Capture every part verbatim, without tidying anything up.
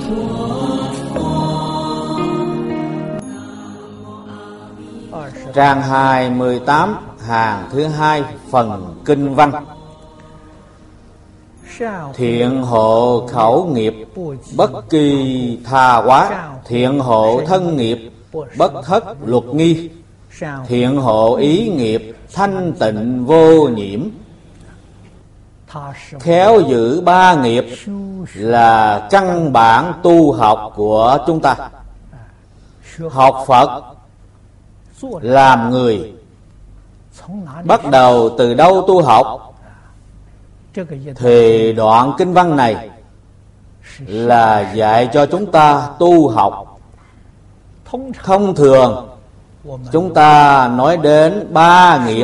Trang hai mươi tám, hàng thứ hai, phần kinh văn. Thiện hộ khẩu nghiệp bất kỳ tha hóa, thiện hộ thân nghiệp bất thất luật nghi, thiện hộ ý nghiệp thanh tịnh vô nhiễm. Khéo giữ ba nghiệp là căn bản tu học của chúng ta. Học Phật làm người, bắt đầu từ đâu tu học? Thì đoạn kinh văn này là dạy cho chúng ta tu học. Thông thường chúng ta nói đến ba nghiệp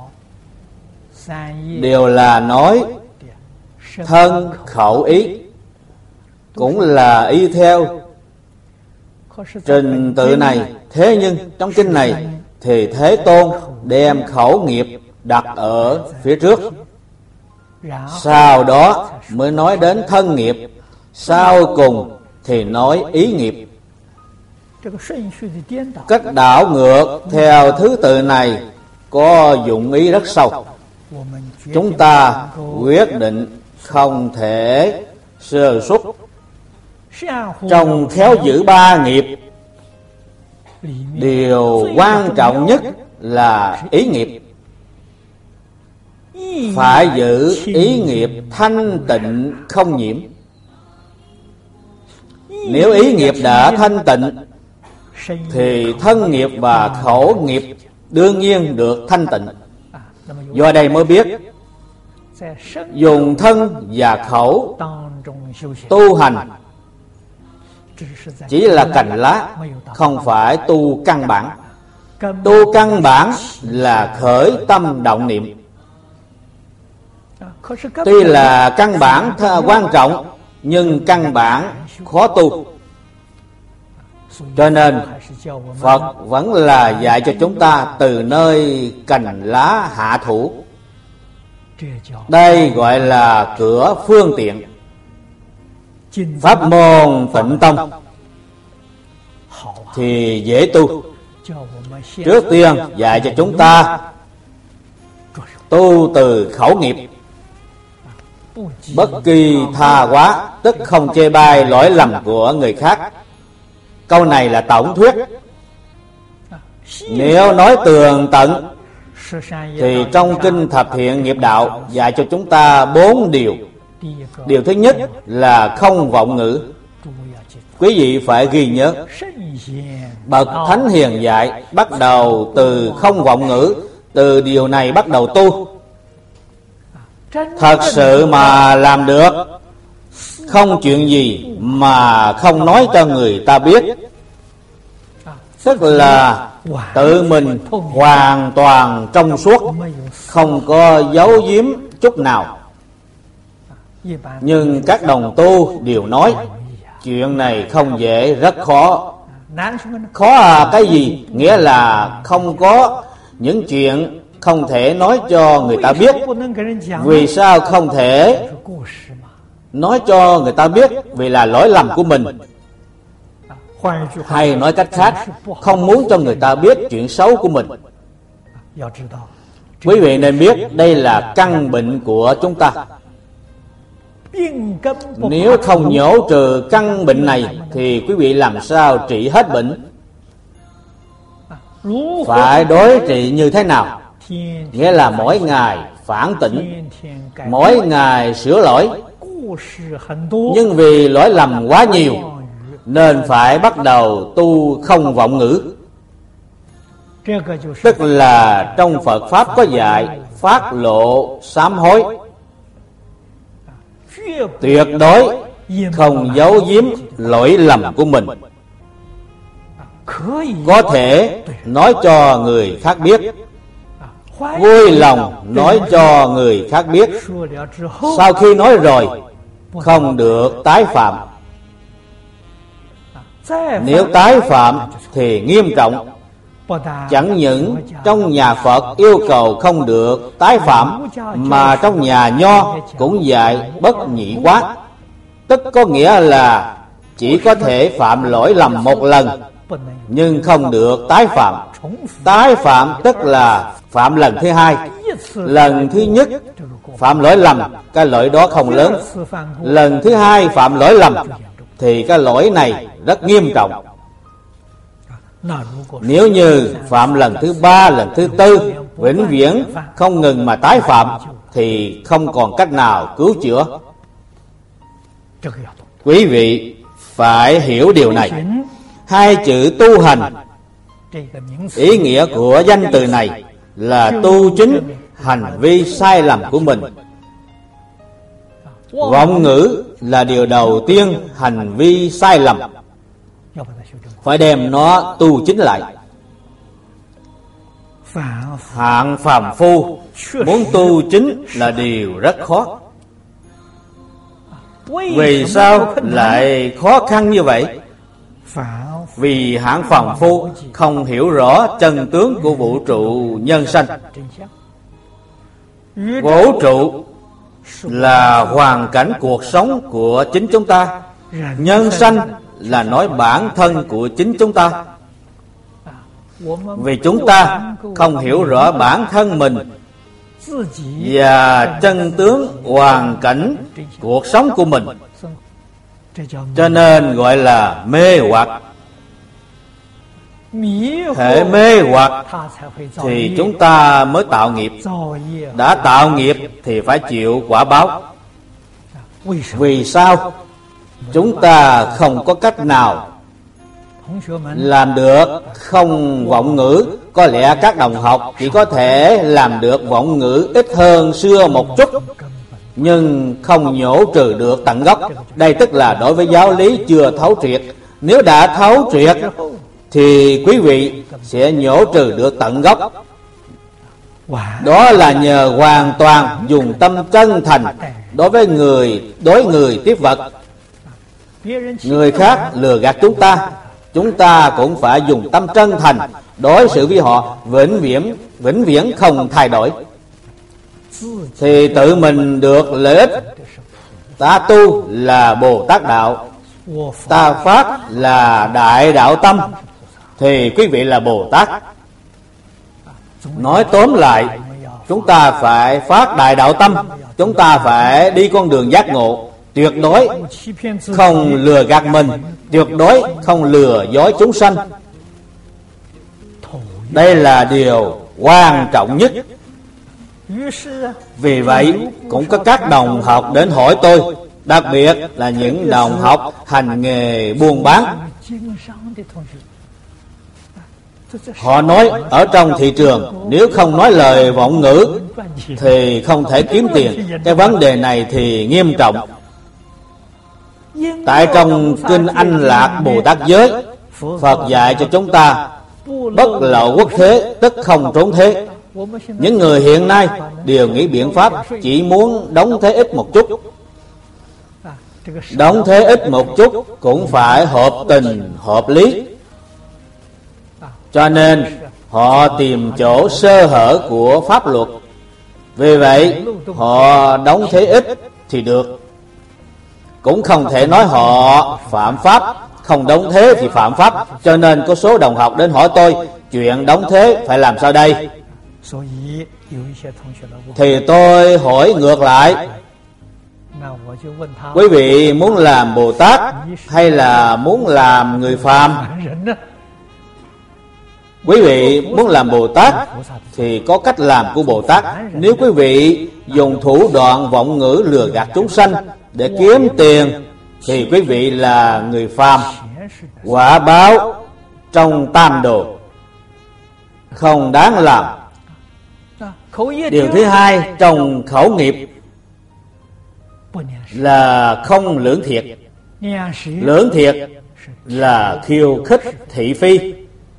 đều là nói thân khẩu ý, cũng là y theo trình tự này. Thế nhưng trong kinh này thì Thế Tôn đem khẩu nghiệp đặt ở phía trước, sau đó mới nói đến thân nghiệp, sau cùng thì nói ý nghiệp. Cách đảo ngược theo thứ tự này có dụng ý rất sâu. Chúng ta quyết định không thể sơ suất. Trong khéo giữ ba nghiệp, điều quan trọng nhất là ý nghiệp. Phải giữ ý nghiệp thanh tịnh không nhiễm. Nếu ý nghiệp đã thanh tịnh thì thân nghiệp và khẩu nghiệp đương nhiên được thanh tịnh. Do đây mới biết dùng thân và khẩu tu hành chỉ là cành lá, không phải tu căn bản. Tu căn bản là khởi tâm động niệm. Tuy là căn bản quan trọng, nhưng căn bản khó tu. Cho nên Phật vẫn là dạy cho chúng ta từ nơi cành lá hạ thủ. Đây gọi là cửa phương tiện. Pháp môn Tịnh Tông thì dễ tu. Trước tiên dạy cho chúng ta tu từ khẩu nghiệp, bất kỳ tha hóa, tức không chê bai lỗi lầm của người khác. Câu này là tổng thuyết. Nếu nói tường tận thì trong kinh Thập Thiện Nghiệp Đạo dạy cho chúng ta bốn điều. Điều thứ nhất là không vọng ngữ. Quý vị phải ghi nhớ, bậc thánh hiền dạy bắt đầu từ không vọng ngữ. Từ điều này bắt đầu tu. Thật sự mà làm được, không chuyện gì mà không nói cho người ta biết, tức là tự mình hoàn toàn trong suốt, không có giấu giếm chút nào. Nhưng các đồng tu đều nói chuyện này không dễ, rất khó. Khó à cái gì? Nghĩa là không có những chuyện không thể nói cho người ta biết. Vì sao không thể nói cho người ta biết? Vì là lỗi lầm của mình. Hay nói cách khác, không muốn cho người ta biết chuyện xấu của mình. Quý vị nên biết đây là căn bệnh của chúng ta. Nếu không nhổ trừ căn bệnh này thì quý vị làm sao trị hết bệnh? Phải đối trị như thế nào? Nghĩa là mỗi ngày phản tỉnh, mỗi ngày sửa lỗi. Nhưng vì lỗi lầm quá nhiều nên phải bắt đầu tu không vọng ngữ. Tức là trong Phật Pháp có dạy phát lộ sám hối, tuyệt đối không giấu giếm lỗi lầm của mình. Có thể nói cho người khác biết, vui lòng nói cho người khác biết. Sau khi nói rồi không được tái phạm. Nếu tái phạm thì nghiêm trọng. Chẳng những trong nhà Phật yêu cầu không được tái phạm, mà trong nhà Nho cũng dạy bất nhị quán. Tức có nghĩa là chỉ có thể phạm lỗi lầm một lần, nhưng không được tái phạm. Tái phạm tức là phạm lần thứ hai. Lần thứ nhất phạm lỗi lầm, cái lỗi đó không lớn. Lần thứ hai phạm lỗi lầm thì cái lỗi này rất nghiêm trọng. Nếu như phạm lần thứ ba, lần thứ tư, vĩnh viễn không ngừng mà tái phạm thì không còn cách nào cứu chữa. Quý vị phải hiểu điều này. Hai chữ tu hành, ý nghĩa của danh từ này là tu chính hành vi sai lầm của mình. Vọng ngữ là điều đầu tiên hành vi sai lầm, phải đem nó tu chính lại. Hạng phàm phu muốn tu chính là điều rất khó. Vì sao lại khó khăn như vậy? Vì hạng phàm phu không hiểu rõ chân tướng của vũ trụ nhân sanh. Vũ trụ là hoàn cảnh cuộc sống của chính chúng ta. Nhân sanh là nói bản thân của chính chúng ta. Vì chúng ta không hiểu rõ bản thân mình và chân tướng hoàn cảnh cuộc sống của mình, cho nên gọi là mê hoặc. Hệ mê hoặc thì chúng ta mới tạo nghiệp. Đã tạo nghiệp thì phải chịu quả báo. Vì sao? Chúng ta không có cách nào làm được không vọng ngữ. Có lẽ các đồng học chỉ có thể làm được vọng ngữ ít hơn xưa một chút, nhưng không nhổ trừ được tận gốc. Đây tức là đối với giáo lý chưa thấu triệt. Nếu đã thấu triệt thì quý vị sẽ nhổ trừ được tận gốc. Đó là nhờ hoàn toàn dùng tâm chân thành đối với người, đối người tiếp vật. Người khác lừa gạt chúng ta, chúng ta cũng phải dùng tâm chân thành đối xử với họ, vĩnh viễn vĩnh viễn không thay đổi, thì tự mình được lợi ích. Ta tu là Bồ Tát đạo, ta phát là Đại Đạo Tâm, thì quý vị là Bồ Tát. Nói tóm lại, chúng ta phải phát Đại Đạo Tâm, chúng ta phải đi con đường giác ngộ, tuyệt đối không lừa gạt mình, tuyệt đối không lừa dối chúng sanh. Đây là điều quan trọng nhất. Vì vậy cũng có các đồng học đến hỏi tôi, đặc biệt là những đồng học hành nghề buôn bán. Họ nói ở trong thị trường nếu không nói lời vọng ngữ thì không thể kiếm tiền. Cái vấn đề này thì nghiêm trọng. Tại trong Kinh Anh Lạc Bồ Tát Giới, Phật dạy cho chúng ta bất lậu quốc thế, tức không trốn thế. Những người hiện nay đều nghĩ biện pháp chỉ muốn đóng thế ít một chút. Đóng thế ít một chút cũng phải hợp tình, hợp lý. Cho nên họ tìm chỗ sơ hở của pháp luật. Vì vậy họ đóng thế ít thì được. Cũng không thể nói họ phạm pháp, không đóng thế thì phạm pháp. Cho nên có số đồng học đến hỏi tôi, chuyện đóng thế phải làm sao đây? Thì tôi hỏi ngược lại, quý vị muốn làm Bồ Tát hay là muốn làm người phàm? Quý vị muốn làm Bồ Tát thì có cách làm của Bồ Tát. Nếu quý vị dùng thủ đoạn vọng ngữ lừa gạt chúng sanh để kiếm tiền thì quý vị là người phàm. Quả báo trong tam đồ, không đáng làm. Điều thứ hai trong khẩu nghiệp là không lưỡng thiệt. Lưỡng thiệt là khiêu khích thị phi.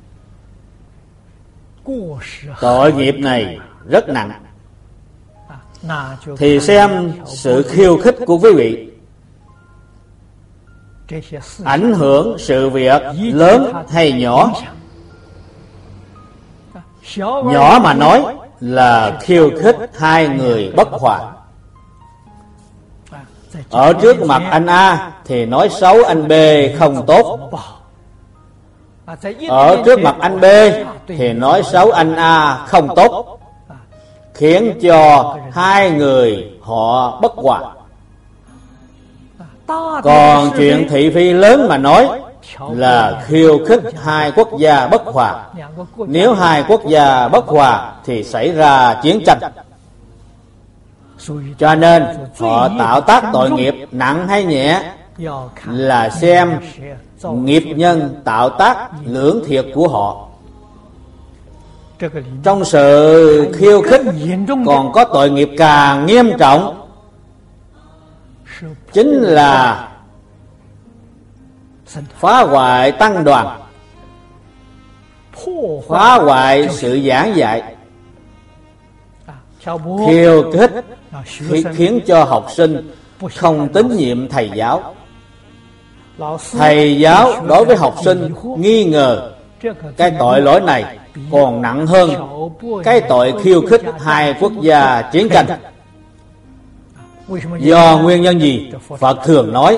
Tội nghiệp này rất nặng. Thì xem sự khiêu khích của quý vị ảnh hưởng sự việc lớn hay nhỏ. Nhỏ mà nói là khiêu khích hai người bất hòa. Ở trước mặt anh A thì nói xấu anh B không tốt. Ở trước mặt anh B thì nói xấu anh A không tốt, khiến cho hai người họ bất hòa. Còn chuyện thị phi lớn mà nói là khiêu khích hai quốc gia bất hòa. Nếu hai quốc gia bất hòa thì xảy ra chiến tranh. Cho nên họ tạo tác tội nghiệp nặng hay nhẹ là xem nghiệp nhân tạo tác lưỡng thiệt của họ. Trong sự khiêu khích còn có tội nghiệp càng nghiêm trọng, chính là phá hoại tăng đoàn, phá hoại sự giảng dạy. Khiêu khích khiến cho học sinh không tín nhiệm thầy giáo. Thầy giáo đối với học sinh nghi ngờ, cái tội lỗi này còn nặng hơn cái tội khiêu khích hai quốc gia chiến tranh. Do nguyên nhân gì? Phật thường nói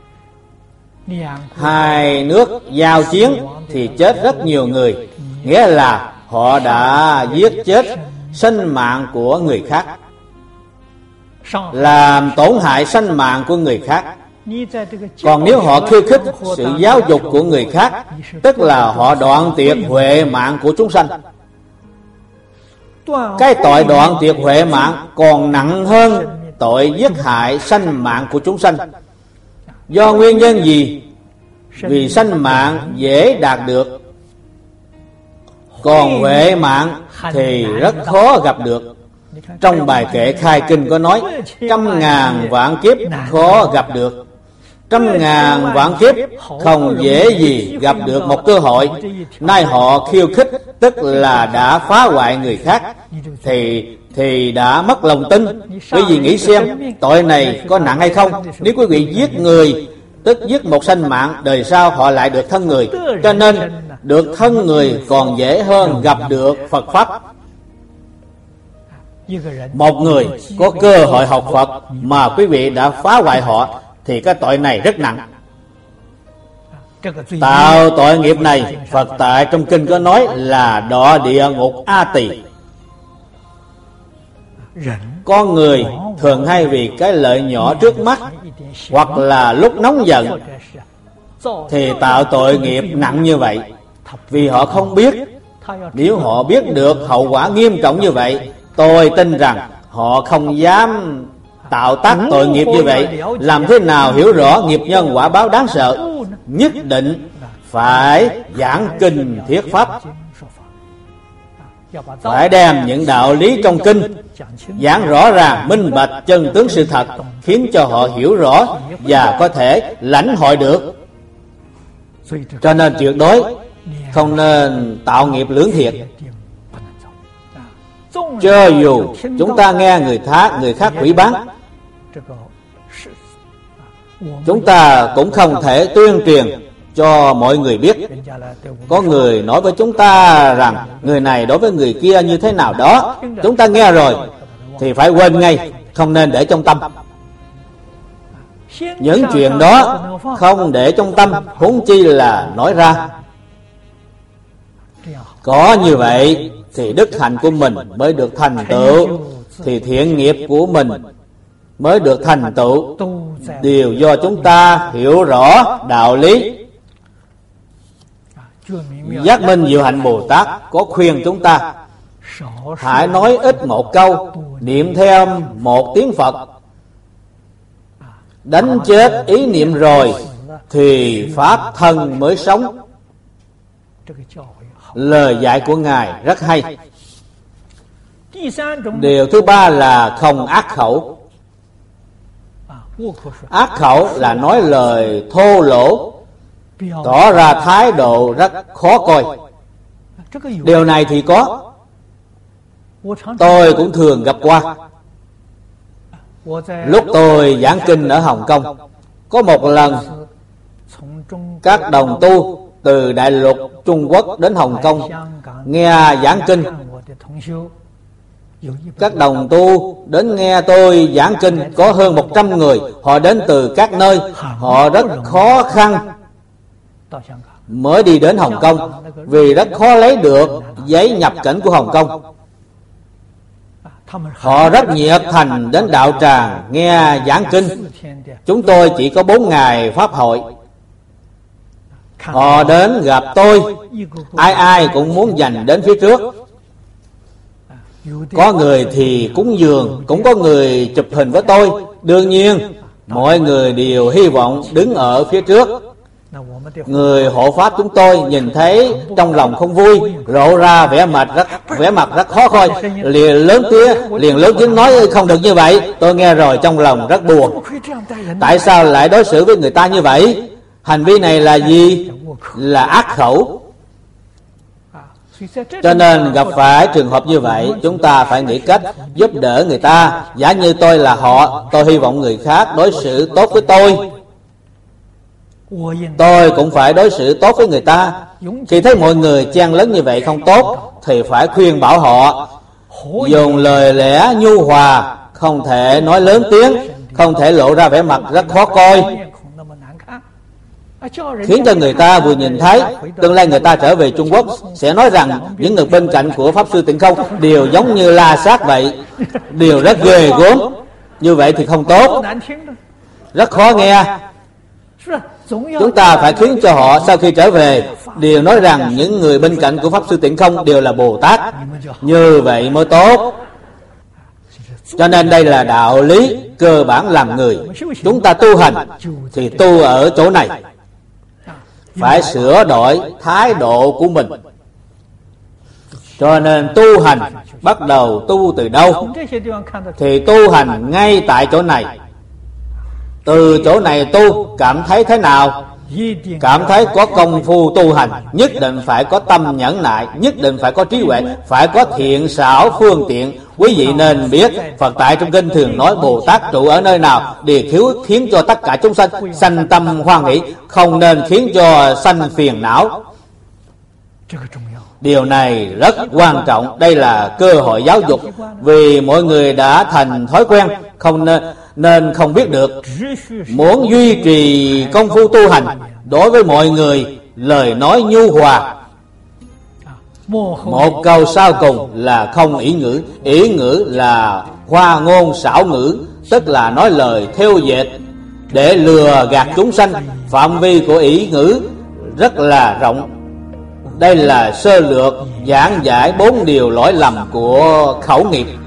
hai nước giao chiến thì chết rất nhiều người, nghĩa là họ đã giết chết sinh mạng của người khác, làm tổn hại sinh mạng của người khác. Còn nếu họ khiêu khích sự giáo dục của người khác, tức là họ đoạn tuyệt huệ mạng của chúng sanh. Cái tội đoạn tuyệt huệ mạng còn nặng hơn tội giết hại sanh mạng của chúng sanh. Do nguyên nhân gì? Vì sanh mạng dễ đạt được, còn huệ mạng thì rất khó gặp được. Trong bài kệ khai kinh có nói trăm ngàn vạn kiếp khó gặp được. Trăm ngàn vạn kiếp không dễ gì gặp được một cơ hội. Nay họ khiêu khích, tức là đã phá hoại người khác, Thì thì đã mất lòng tin. Quý vị nghĩ xem tội này có nặng hay không? Nếu quý vị giết người, tức giết một sanh mạng, đời sau họ lại được thân người. Cho nên được thân người còn dễ hơn gặp được Phật Pháp. Một người có cơ hội học Phật mà quý vị đã phá hoại họ thì cái tội này rất nặng. Tạo tội nghiệp này, Phật tại trong kinh có nói là đọa địa ngục A Tỳ. Con người thường hay vì cái lợi nhỏ trước mắt, hoặc là lúc nóng giận thì tạo tội nghiệp nặng như vậy. Vì họ không biết. Nếu họ biết được hậu quả nghiêm trọng như vậy, tôi tin rằng họ không dám tạo tác tội nghiệp như vậy. Làm thế nào hiểu rõ nghiệp nhân quả báo đáng sợ? Nhất định phải giảng kinh thuyết pháp, phải đem những đạo lý trong kinh giảng rõ ràng, minh bạch, chân tướng sự thật, khiến cho họ hiểu rõ và có thể lãnh hội được. Cho nên tuyệt đối không nên tạo nghiệp lưỡng thiệt. Cho dù chúng ta nghe người khác người khác hủy bán, chúng ta cũng không thể tuyên truyền cho mọi người biết. Có người nói với chúng ta rằng người này đối với người kia như thế nào đó, chúng ta nghe rồi thì phải quên ngay, không nên để trong tâm. Những chuyện đó không để trong tâm, huống chi là nói ra. Có như vậy thì đức hạnh của mình mới được thành tựu, thì thiện nghiệp của mình mới được thành tựu. Đều do chúng ta hiểu rõ đạo lý. Giác Minh Diệu Hạnh Bồ Tát có khuyên chúng ta hãy nói ít một câu, niệm theo một tiếng Phật, đánh chết ý niệm rồi thì pháp thân mới sống. Lời dạy của Ngài rất hay. Điều thứ ba là không ác khẩu. Ác khẩu là nói lời thô lỗ, tỏ ra thái độ rất khó coi. Điều này thì có, tôi cũng thường gặp qua. Lúc tôi giảng kinh ở Hồng Kông, có một lần các đồng tu từ Đại lục Trung Quốc đến Hồng Kông nghe giảng kinh. Các đồng tu đến nghe tôi giảng kinh có hơn một trăm người. Họ đến từ các nơi. Họ rất khó khăn mới đi đến Hồng Kông, vì rất khó lấy được giấy nhập cảnh của Hồng Kông. Họ rất nhiệt thành đến đạo tràng nghe giảng kinh. Chúng tôi chỉ có bốn ngày pháp hội. Họ đến gặp tôi, ai ai cũng muốn giành đến phía trước. Có người thì cúng dường, cũng có người chụp hình với tôi. Đương nhiên mọi người đều hy vọng đứng ở phía trước. Người hộ pháp chúng tôi nhìn thấy trong lòng không vui, lộ ra vẻ mặt rất vẻ mặt rất khó coi, liền lớn tiếng liền lớn tiếng nói không được như vậy. Tôi nghe rồi trong lòng rất buồn. Tại sao lại đối xử với người ta như vậy? Hành vi này là gì? Là ác khẩu. Cho nên gặp phải trường hợp như vậy, chúng ta phải nghĩ cách giúp đỡ người ta. Giả như tôi là họ, tôi hy vọng người khác đối xử tốt với tôi, tôi cũng phải đối xử tốt với người ta. Khi thấy mọi người chen lấn như vậy không tốt, thì phải khuyên bảo họ, dùng lời lẽ nhu hòa, không thể nói lớn tiếng, không thể lộ ra vẻ mặt rất khó coi, khiến cho người ta vừa nhìn thấy, tương lai người ta trở về Trung Quốc sẽ nói rằng những người bên cạnh của Pháp Sư Tịnh Không đều giống như la sát vậy, đều rất ghê gớm. Như vậy thì không tốt, rất khó nghe. Chúng ta phải khiến cho họ sau khi trở về đều nói rằng những người bên cạnh của Pháp Sư Tịnh Không đều là Bồ Tát. Như vậy mới tốt. Cho nên đây là đạo lý cơ bản làm người. Chúng ta tu hành thì tu ở chỗ này, phải sửa đổi thái độ của mình. Cho nên tu hành bắt đầu tu từ đâu? Thì tu hành ngay tại chỗ này. Từ chỗ này tu cảm thấy thế nào? Cảm thấy có công phu tu hành, nhất định phải có tâm nhẫn nại, nhất định phải có trí huệ, phải có thiện xảo phương tiện. Quý vị nên biết Phật tại trong kinh thường nói Bồ Tát trụ ở nơi nào để thiếu khiến cho tất cả chúng sanh sanh tâm hoan hỷ, không nên khiến cho sanh phiền não. Điều này rất quan trọng. Đây là cơ hội giáo dục, vì mọi người đã thành thói quen, không nên nên không biết được. Muốn duy trì công phu tu hành, đối với mọi người lời nói nhu hòa. Một câu sau cùng là không ỷ ngữ. Ỷ ngữ là hoa ngôn xảo ngữ, tức là nói lời thêu dệt để lừa gạt chúng sanh. Phạm vi của ỷ ngữ rất là rộng. Đây là sơ lược giảng giải bốn điều lỗi lầm của khẩu nghiệp.